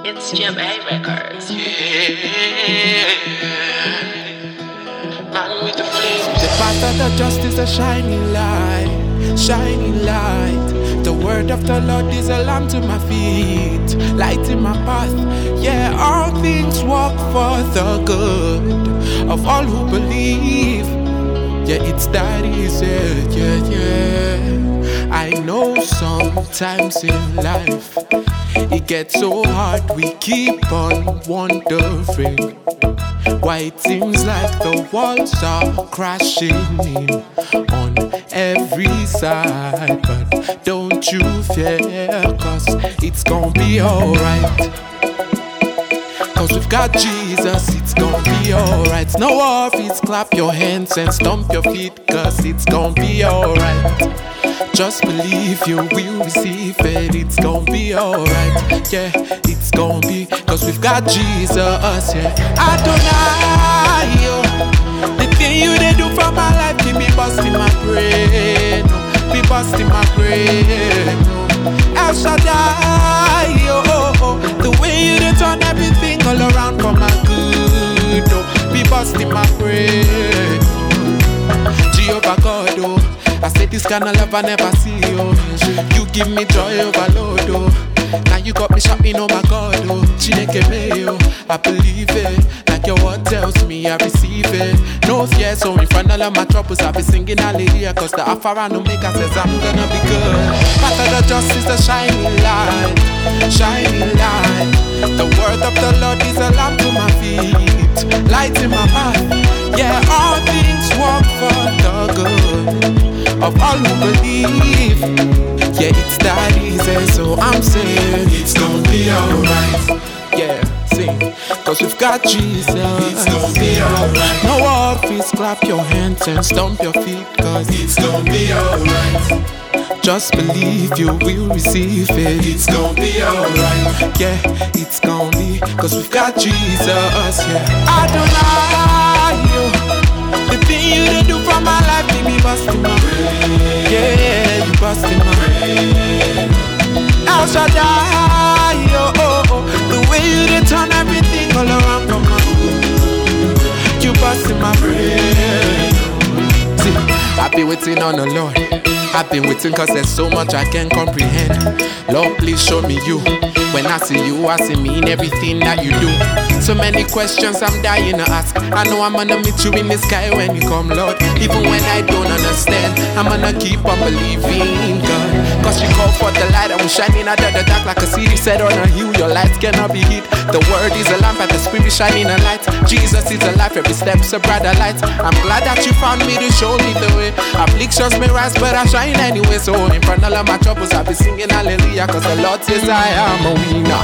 It's GMA Records. Man with the flames. The path of the just is a shining light, shining light. The word of the Lord is a lamp to my feet, light in my path. Yeah, all things work for the good of all who believe. Yeah, it's that easy, yeah. I know sometimes in life it gets so hard, we keep on wondering why it seems like the walls are crashing in on every side. But don't you fear, cause it's gonna be alright. Cause we've got Jesus, it's gonna be alright. No worries, clap your hands and stomp your feet, cause it's gonna be alright. Just believe you will receive it, it's gonna be alright. Yeah, it's gonna be, cause we've got Jesus, yeah. Adonai, yo. The thing you they do for my life, keep me busting my brain, no. Be busting my brain, no. El Shaddai, yo. The way you they turn everything all around for my good, no. Be busting my brain, no. Jehovah God, oh. I said this kind of love I never see, oh. You give me joy overload, oh. Now you got me shopping, oh my God, oh. Chineke me, oh. I believe it, like your word tells me I receive it. No fear, so in front of all my troubles I be singing hallelujah, cause the Alpha and Omega says I'm gonna be good. Path of the just is the shining light, shining light. The word of the Lord is a lamp to my feet, light in my path. Yeah, all things work for the good of all who believe. Yeah, it's that easy, so I'm saying it's gonna be alright. Yeah, sing, cause we've got Jesus. It's gonna be alright. No worries, clap your hands and stomp your feet, cause it's gonna be alright. Just believe you will receive it. It's gonna be alright. Yeah, it's gonna be, cause we've got Jesus, yeah. Adonai, yo. The thing you they do for my life, keep me busting my brain. Yeah, you busting my brain. El Shaddai, oh. The way you they turn everything all around for my good. You busting my brain. See, I've been waiting on the Lord. I've been waiting cause there's so much I can't comprehend. Lord, please show me you. When I see you, I see me in everything that you do. So many questions I'm dying to ask. I know I'm gonna meet you in the sky when you come, Lord. Even when I don't understand, I'm gonna keep on believing, God. Cause you call for the light and we're shining out of the dark like a city set on a hill. Your lights cannot be hid. The word is a lamp and the spirit shining a light. Jesus is a life, every step's a brighter light. I'm glad that you found me to show me the way. Afflictions may rise, but I shine anyway. So in front of all my troubles, I'll be singing hallelujah, cause the Lord says I am a winner.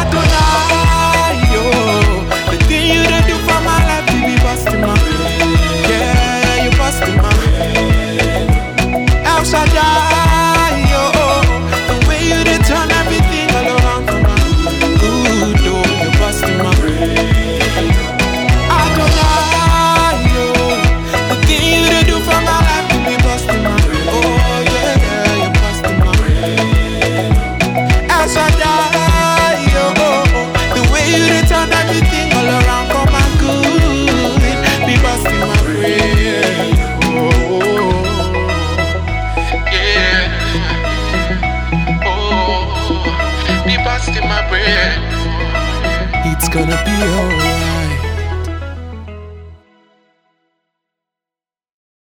Adonai, yo. The thing you they do for my life, you be busting my brain. Yeah, you busting my brain. El Shaddai, yo. The way you they turn everything all around for my good, oh. You busting my brain. Adonai, yo. The thing you they do for my life, you be busting my brain. Oh yeah, you busting my brain. El Shaddai, yo. The way you they turn everything all around for my good, be busting my brain. Oh, yeah. Oh, be busting my brain. It's gonna be alright.